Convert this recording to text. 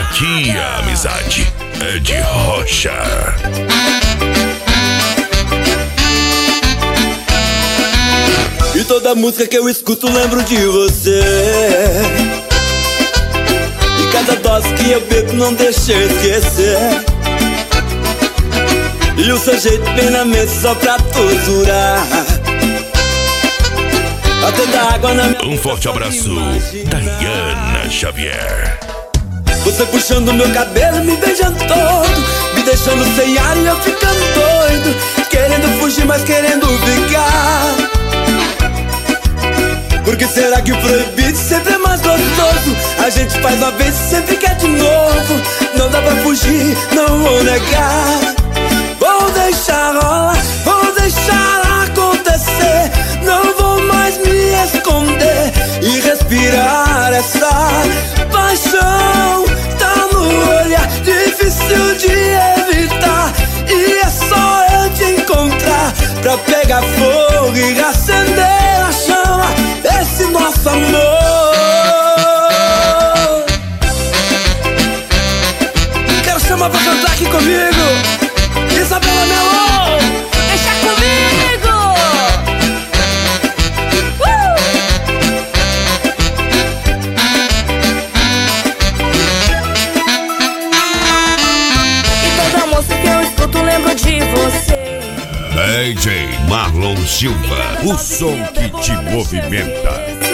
Aqui a amizade é de rocha. E toda música que eu escuto lembro de você. E cada dose que eu bebo não deixa eu esquecer. E o seu jeito vem na mente só pra torturar. Até dar água na minha Um forte abraço, Dayana Xavier. Você puxando meu cabelo, me beijando todo, me deixando sem ar e eu ficando doido, querendo fugir, mas querendo ficar. Por que será que o proibido sempre é mais gostoso? A gente faz uma vez e sempre quer de novo. Não dá pra fugir, não vou negar. Vou deixar rolar, vou deixar acontecer. Não vou mais me esconder e respirar essa paixão. Tá no olhar, difícil de evitar. E é só eu te encontrar pra pegar fogo e acender a chama desse nosso amor. Quero chamar pra cantar aqui comigo Isabela Mello. Deixa comigo! E toda música que eu escuto lembro de você. DJ Marlon Silva, o som que te movimenta.